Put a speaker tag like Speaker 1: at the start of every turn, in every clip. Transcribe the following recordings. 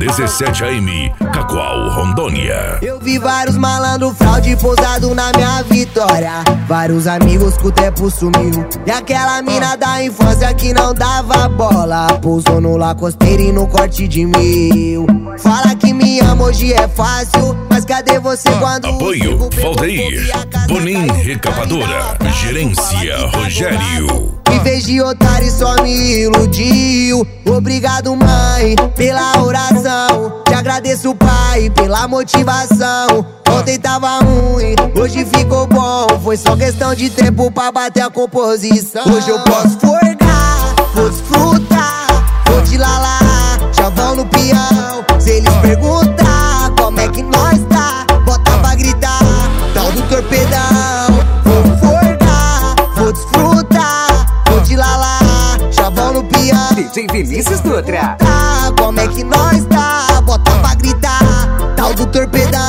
Speaker 1: 17 AM, Cacoal, Rondônia.
Speaker 2: Eu vi vários malandro fraude pousado na minha vitória. Vários amigos que o tempo sumiu. E aquela mina da infância que não dava bola pousou no Lacosteiro e no corte de mil. Fala que me ama, hoje é fácil, mas cadê você quando...
Speaker 1: Apoio, Valdeir, Bonin Recapadora, Gerência, Rogério.
Speaker 2: Em vez de otário só me iludiu. Obrigado, mãe, pela oração. Te agradeço, pai, pela motivação. Ontem tava ruim, hoje ficou bom. Foi só questão de tempo pra bater a composição. Hoje eu posso forgar, vou desfrutar, vou te lalar, chavão no peão. Se eles perguntar como é que nós tá, bota pra gritar, tal do torpedão. Vou forgar, vou desfrutar, vou te lalar, chavão no peão.
Speaker 3: DJ Vinícius Dutra.
Speaker 2: Como é que nós tá, bota pra gritar, tal do torpedão.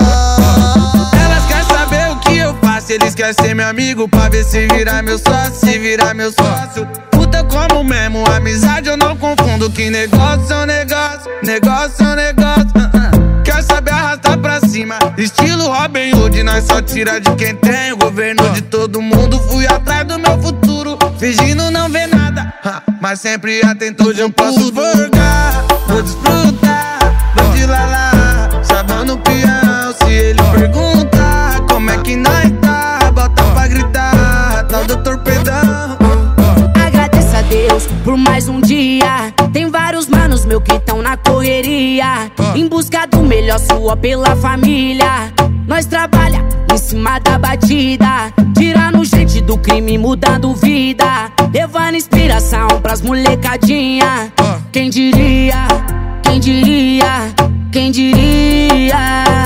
Speaker 4: Elas querem saber o que eu faço, eles querem ser meu amigo pra ver se virar meu sócio, se virar meu sócio. Puta como mesmo, amizade eu não confundo, que negócio é um negócio, negócio é um negócio. Quer saber arrastar pra cima, estilo Robin Hood, nós só tira de quem tem. O governo de todo mundo, fui atrás do meu futuro, fingindo não ver nada, mas sempre atento. Hoje eu posso forgar, vou desfrutar, vou te lalar, chavão no peão. Se ele perguntar como é que nós tá, bota pra gritar, tal do torpedão.
Speaker 5: Agradeça a Deus por mais um dia. Tem vários manos meu que tão na correria, em busca do melhor, sua pela família. Nós trabalha em cima da batida, tirando gente do crime, mudando vida, levando inspiração pras molecadinha. Quem diria, quem diria, quem diria?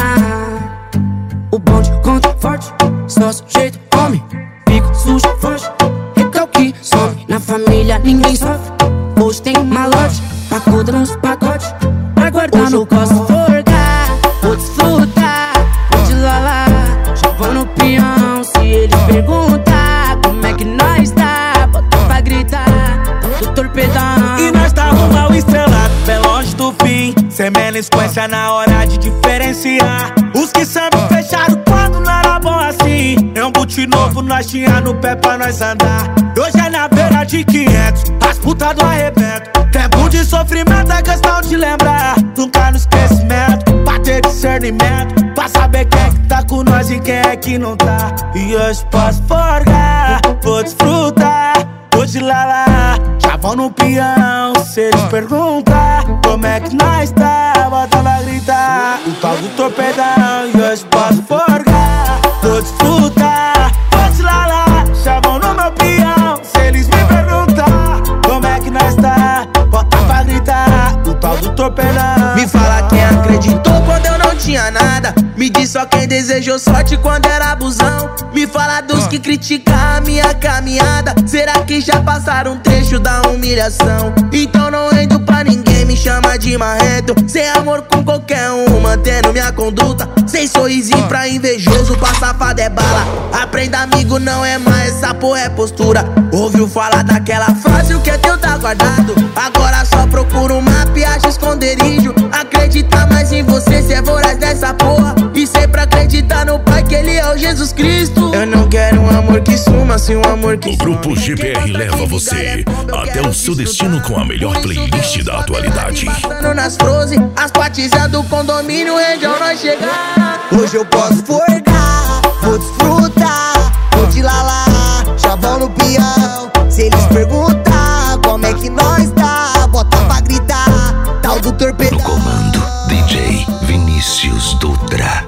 Speaker 5: O bonde conta forte, só sujeito come, fico sujo, foge, recalque, sobe. Na família ninguém sofre, hoje tem malote, pacuda nos pacotes, pra guardar no cosmo. Forgar, vou desfrutar, vou te lalar, chavão no peão. Se eles perguntar como é que nós tá, bota pra gritar, do torpedão.
Speaker 6: E nós tá rumo ao estrelado, bem longe do fim, sem melisquência na hora de diferenciar. Os que sempre fecharam quando não era bom assim, é um boot novo, nós tinha no pé pra nós andar. Hoje é na beira de 500, as putas do arrebento. Tempo de sofrimento é questão de lembrar, nunca no esquecimento, pra ter discernimento, pra saber quem é que tá com nós e quem é que não tá. E hoje posso forgar, vou desfrutar, vou te lalar, chavão no peão. Se eles perguntar como é que nós tá, bota pra gritar, o tal do torpedão. E hoje posso forgar, vou desfrutar, vou te lalar, chavão no meu peão. Se eles me perguntar como é que nós tá, bota pra gritar, o tal do torpedão.
Speaker 4: Me fala quem acreditou quando eu não tinha nada, me diz só quem desejou sorte quando era abusão. Me fala dos que criticam a minha caminhada, será que já passaram um trecho da humilhação? Então não rendo pra ninguém, me chama de marrento, sem amor com qualquer um, mantendo minha conduta, sem sorrisinho pra invejoso, pra safado é bala. Aprenda amigo, não é mais essa porra, é postura. Ouviu falar daquela frase, o que é teu tá guardado, agora só procura um mapa e acha esconderijo. Acredita mais em você, cê é voraz dessa porra, e sempre acreditar no Pai, que Ele é o Jesus Cristo. Eu não quero um amor que suma, sim um amor que
Speaker 1: O Grupo GPR leva você até o seu destino com a melhor playlist da atualidade.
Speaker 4: Passando nas Frozen, as patizas do condomínio, onde nós chegar.
Speaker 2: Hoje eu posso forgar, vou desfrutar, vou te lalar, chavão no peão. Se eles perguntar como é que nós tá, bota pra gritar, tal do torpedão.
Speaker 7: No comando, DJ Vinícius Dutra.